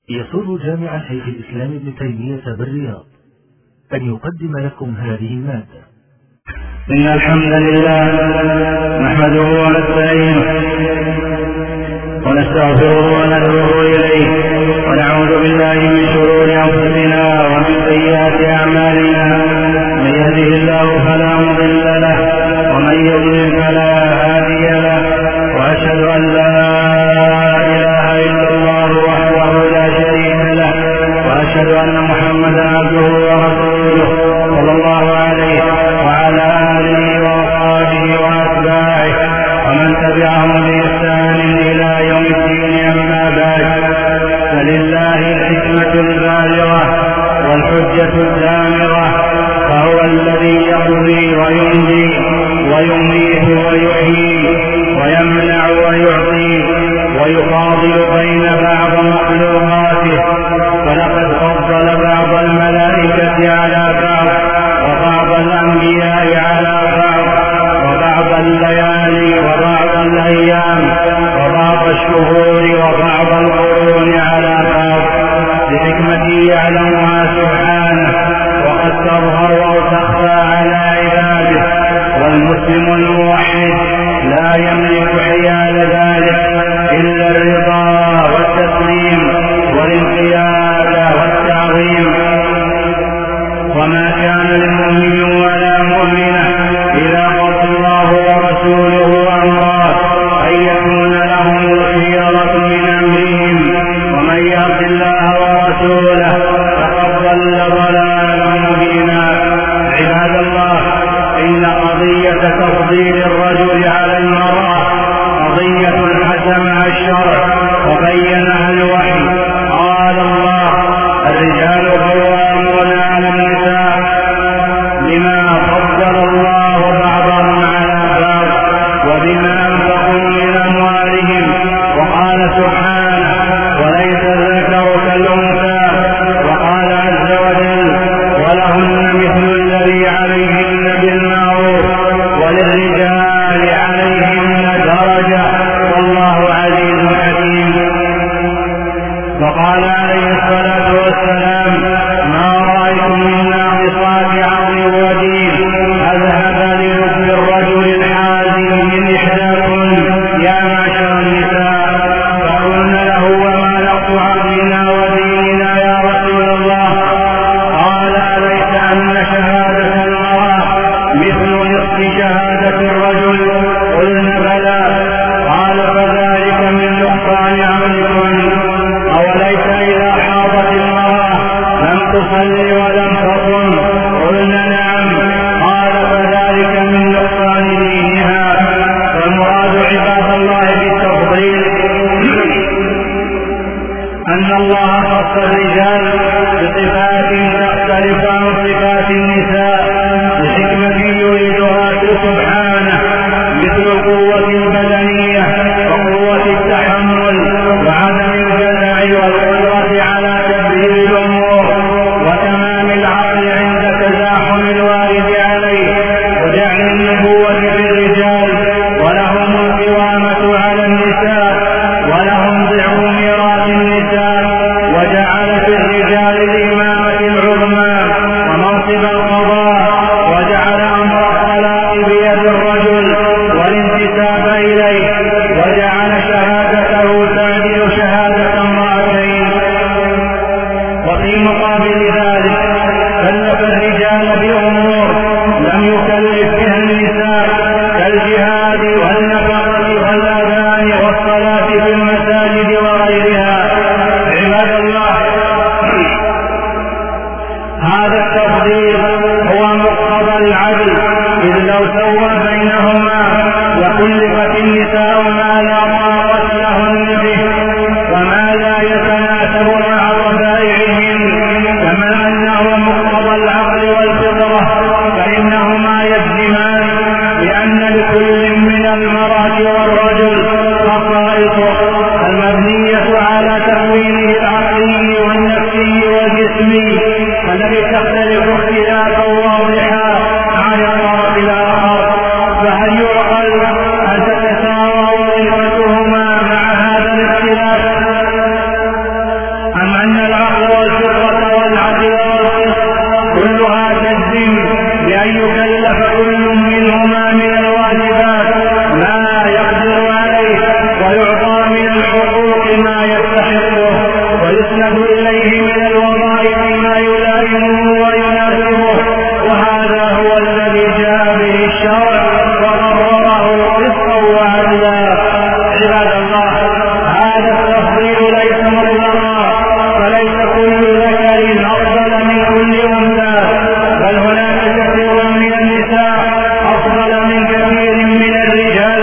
يسر جامع شيخ الإسلام ابن تيمية بالرياض أن يقدم لكم هذه المادة. إن الحمد لله نحمده ونستعينه ونستغفره ونتوب إليه ونعوذ بالله من شرور أنفسنا ومن سيئات أعمالنا. من يهده الله فلا مضل له ومن يضلل فلا هادي له، وأشهد أن لا إله إلا الله وحده لا شريك له، وأشهد أن محمدا عبده ورسوله صلى الله عليه وعلى آله وأصحابه وأتباعه ومن تبعهم بإحسان إلى يوم الدين. أما بعد، فلله الحكمة البالغة والحجة الدامغة، فهو الذي يقضي ويمضي ويميت ويحيي ويمنع ويعطي ويفاضل بين بعض مخلوقاته. فلقد فضل بعض الملائكة على بعض، وبعض الأنبياء على بعض، وبعض الليالي وبعض الأيام، وبعض الشهور وبعض القرون على بعض، بحكمته يعلمها سبحانه وقد تظهر أو تخفى على عباده. والمسلم الموحد لا يملك حيال ذلك إلا الرضا والتسليم والانقياد والتعظيم. وما كان للمؤمن ولا مؤمنة إذا قضى الله ورسوله أمرا أن يكون لهم الخيرة من أمرهم، ومن يعص الله ورسوله فقد ضل ضلالا مبينا. عباد الله، إن قضية تفضيل الرجل على المرأة قضية حسمها الشرع وبينها الوحي. قال الله: الرجال قوامون على النساء بما فضل الله بعضهم على بعض وبما أنفقوا من أموالهم. وقال سبحانه: وليس الذكر كالأنثى. وقال عز وجل: ولهن مثل الذي عليهن بالمعروف وللرجال عليهن درجة والله عزيز حكيم. وقال عليه الصلاة والسلام: ما رأيت من ناقصات عقل ودين أذهب للب الرجل الحازم من إحداكن يا معشر النساء. فقلن له: وما نقص عقلنا وديننا يا رسول الله؟ قال: أليس أن شهادة المرأة مثل نصف شهادة الرجل؟ قلنا: بلى. قال: فذلك من نقصان عقلكم. أوليس إذا حاضت المرأة لم تصلي ولم تصم؟ قلنا: نعم. قال: فذلك من نقصان دينها. فالمراد عباد الله بالتفضيل أن الله خص الرجال بصفات تختلف عن صفات النساء بحكمة يريدها سبحانه، مثل القوة البدنية وقوة التحمل وعدم الجزع والقدرة على تدبير الأمور وتمام العقل عند تزاحم الوارد عليه، وجعل النبوة في الرجال ولهم القوامة على النساء ولهم ضعف ميراث النساء، وجعل في الرجال الإمامة العظمى ومنصب القضاء، وجعل أمر الطلاق بيد الرجل والانتساب إليه، وجعل شهادته تعدل شهادة امرأتين أن العقل والفطرة والعدل كلها تجزم بأن يكلف كل منهما من الواجبات ما يقدر عليه ويعطى من الحقوق ما يستحقه ويسند إليه من الوظائف ما يلائمه ويناسبه، وهذا هو الذي جاء به الشرع وقرره قسطا وعدلا. عباد الله، هذا التفضيل ليس مطلقا، فليس كل ذكر أفضل من كل أنثى، بل هناك كثير من النساء أفضل من كثير من الرجال،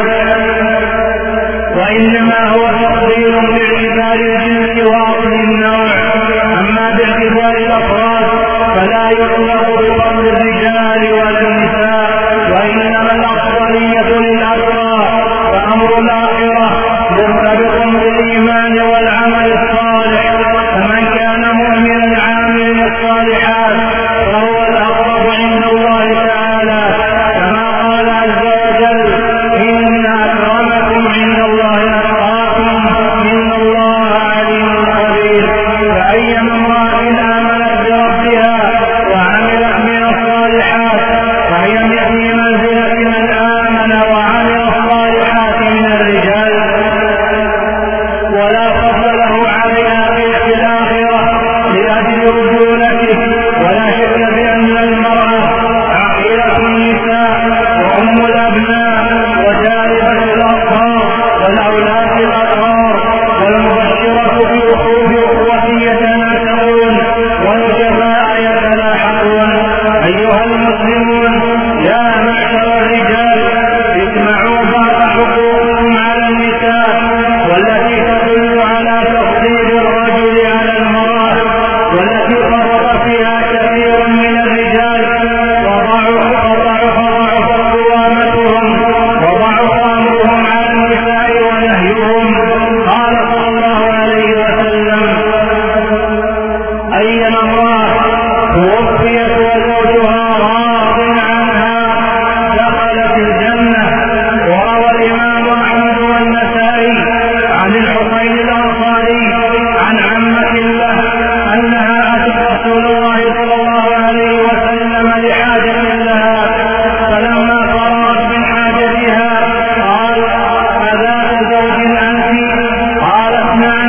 وإنما هو تفضيل باعتبار الجنس وأصل النوع. أما باعتبار الأفراد فلا يطلق بفضل الرجال ولا النساء، وإنما الأفضلية للأفراد، فأمر الآخرة مرتبط بالإيمان والعمل الصالح، فمن كان مؤمنا عاملا الصالحات فهو الأقرب عند الله تعالى، كما قال عز وجل: إن أكرمكم عند الله أتقاكم إن الله عليم خبير. فأيما امرأة آمنت بربها وعملت من الصالحات فهي في منزلة من آمن وعمل الصالحات من الرجال، ولا فضل له عليها في الآخرة لأجل رجولته. ولا شك بأن المرأة عقيلة النساء وأم الأبناء وجالبة الأطهار والأولاد الأطهار، والمبشرة بأخوة يتناسون والجماع يتلاحقون. أيها المسلمون، يا معشر الرجال، اسمعوا بعض حقوقكم على النساء والتي تدل على تفضيل الرجل على المرأة، والتي فرط فيها كثير من الرجال وضعف قوامتهم وضعف أمرهم على النساء ونهيهم. قال صلى الله عليه وسلم: أيما امرأة توفيت وزوجها راض عنها دخلت الجنة. وروى الإمام أحمد والنسائي عن الحسين الأنصاري عن عمة له أنها أتت رسول الله صلى الله عليه وسلم لحاجة لها، فلما فرغت من حاجتها قال: أذات زوج أنت؟ قالت: نعم.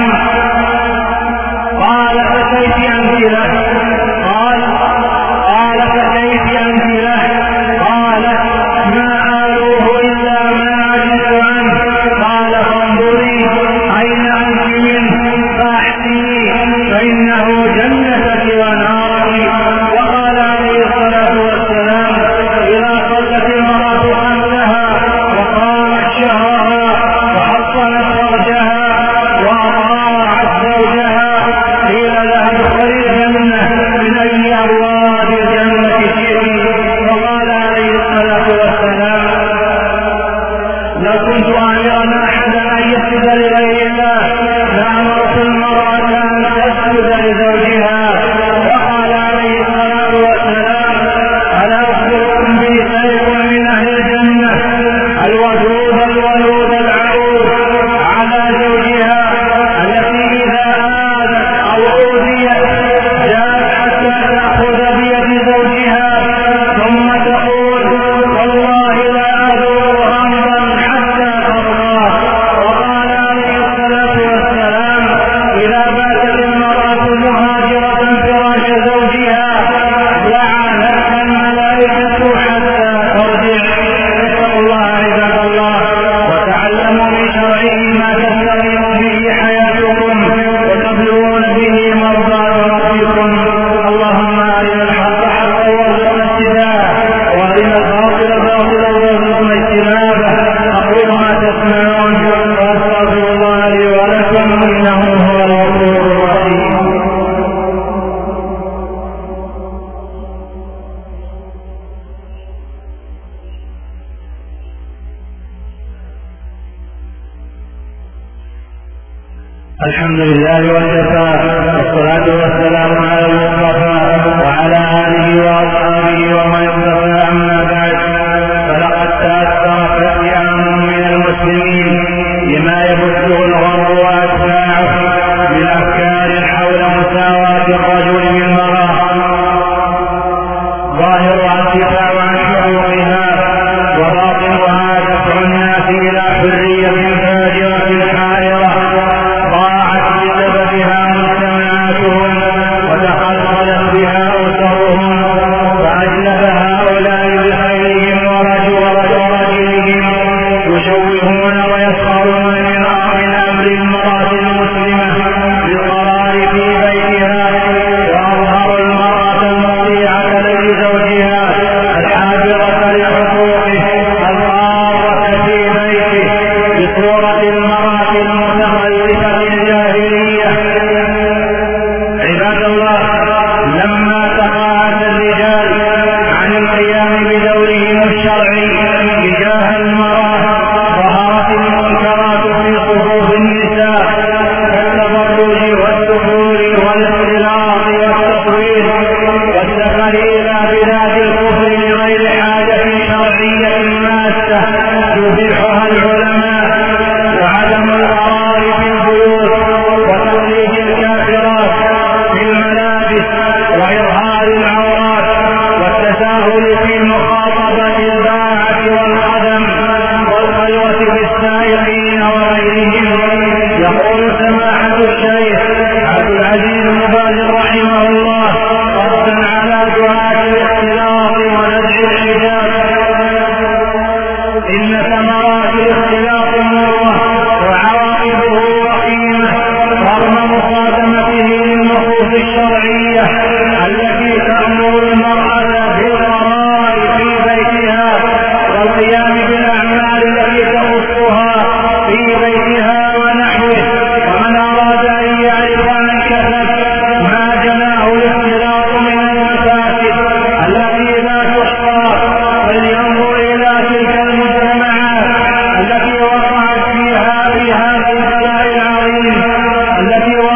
قال: فكيف أنت له؟ قال: فكيف أنت له؟ قالت: ما آلوه إلا ما عجزت عنه. قال: فانظري أين أنت منه فأحسني فإنه جنتك ونارك. وقال عليه الصلاة والسلام: إذا صلت المرأة خمسها وقامت شهرها وحصنت فرجها وأطاعت زوجها قيل لها: ادخلي الجنة من أي أبواب الجنة شئت. وقال عليه الصلاة والسلام: لو كنت آمرا أحدا أن يسجد لغير الله لأمرت المرأة أن تسجد لزوجها. وقال عليه الصلاة والسلام: ألا أخبركم بنسائكم من أهل الجنة الودود الولود العروس على زوجها، التي إذا آذت أو أوذيت جاءت حتى تأخذ بيد زوجها ثم تقول: والله لا أذوق غمضا حتى ترضى. وقال عليه الصلاة والسلام: إذا باتت المرأة مهاجرة فراش زوجها لعنتها الملائكة حتى ترجع. اتقوا الله عباد الله، وتعلموا من شرعه ما تستقيم به حياتكم وتبلغون به مرضاة ربكم. اللهم أرنا الحق حقا وارزقنا اتباعه، وأرنا الباطل باطلا وارزقنا اجتنابه. أقول ما تسمعون وأستغفر الله لي ولكم إنه هو الغفور الرحيم. الحمد لله وكفى، والصلاة والسلام على المصطفى وعلى آله وأصحابه ومن اقتفى. أما بعد، فلقد تأثر فئام من المسلمين لما يبثه الغرب وأتباعه من أفكار حول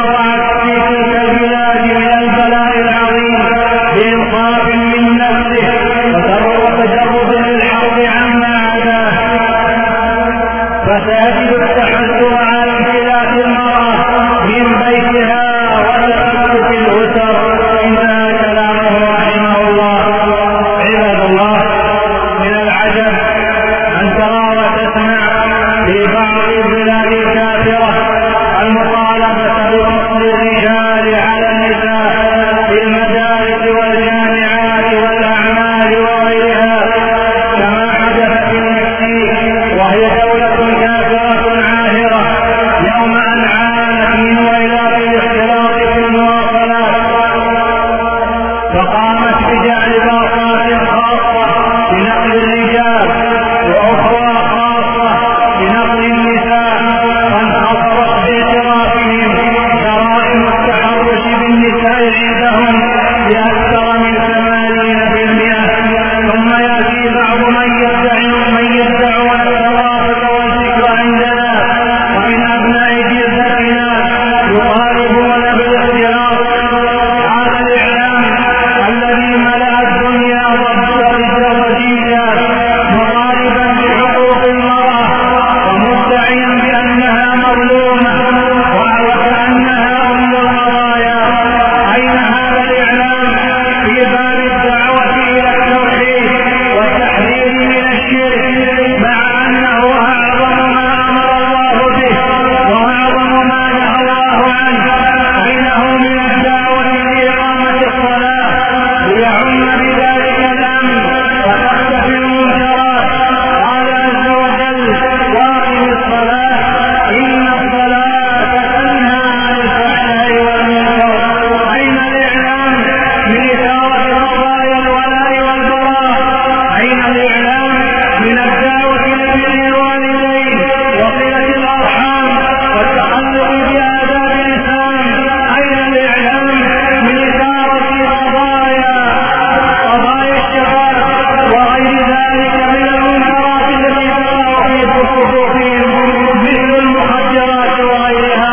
وقعت في تلك البلاد من البلاء العظيم بإنصاف من نفسه وتجرد للحق عما عداه، فتجد التحسر على انفلات المرأة من بيتها وتفكك الأسر. انتهى كلامه رحمه الله. عباد الله، من العجب أن ترى وتسمع في بعض البلاد الكافرة المطالبة بفصل الرجال على النساء في المدارس والجامعات والأعمال وغيرها، كما حدث في المكسيك، وهي دولة كافرة عاهرة يوم أن عانت من ويلات الاختلاط في المواصلات، فقامت بجعل باصات خاصة لنقل الرجال وأخرى خاصة لنقل النساء، فانحصرت باعترافهم جرائم التحرش بالنساء عندهم بأكثر من 80%. ثم يأتي بعض من يدعون الثقافة والفكر عندنا ومن أبناء جلدتنا يطالبون بالاختلاط. هذا الإعلام الذي ملأ الدنيا والزوجيات مطالبا بحقوق المرأة ومدعيا بأنها مظلومة وكأنها أم القضايا، أين هذا الإعلام في باب الدعوة إلى التوحيد والتحذير من الشرك، مع أنه أعظم ما أمر الله به وأعظم ما نهى الله عنه؟ أين هو من الدعوة لإقامة الصلاة ليعم بذلك الأمن وتختفي المنكرات؟ قال عز وجل: وأقم الصلاة إن الصلاة تنهى عن الفحشاء والمنكر. أين الإعلام من إثارة قضايا الولاء والبراء؟ أين الإعلام من الدعوة لبر الوالدين وصلة الأرحام والتخلق بآداب الإسلام؟ أين الإعلام من إثارة قضايا الشباب وغير ذلك من المنكرات التي تقع في صفوفهم مثل المخدرات وغيرها؟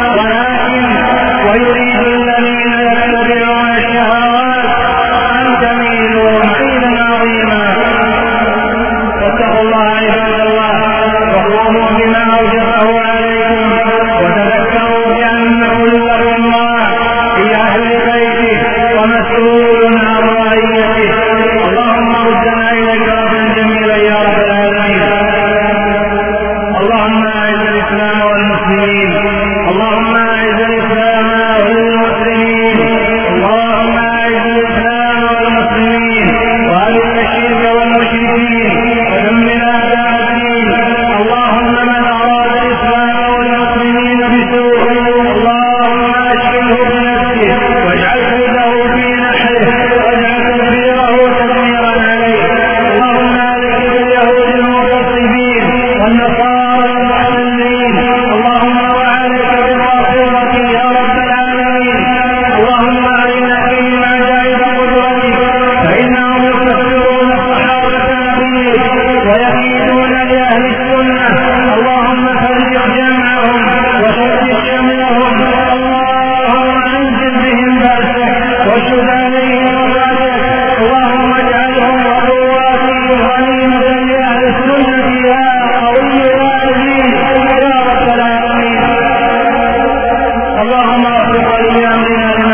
ويريد الذين يتبعون الشهوات أن تميلوا ميلا عظيما. فاتقوا الله عباد الله وقوموا بما أوجبه عليكم، وتذكروا بأن كلكم راع في أهل بيته ومسؤول عن رعيته. اللهم ردنا إليك ردا جميلا يا رب العالمين. اللهم أعز الإسلام والمسلمين، اللهم أعز الإسلام والمسلمين، اللهم أعز الإسلام والمسلمين وأذل الشرك والمشركين ودمر أعداء الدين. اللهم من أراد الإسلام والمسلمين بسوء اللهم أشغله بنفسه واجعل كيده في نحره واجعل تدبيره تدميرا عليه. اللهم أهلك باليهود المغتصبين والنصارى المحتلين، اللهم وعليك بالطاغوت يا رب العالمين. اللهم أرنا فيهم عجائب قدرتك، فإنهم يكفرون الصحابة نبيك ويكيدون لأهل السنة. اللهم فرق جمعهم وشتت شملهم، اللهم أنزل بهم بأسك واشد عليهم رحمتك. اللهم اجعلهم وقواتهم غنيمة لأهل السنة يا قوي العزيز يا رب العالمين. اللهم اغفر لأمرنا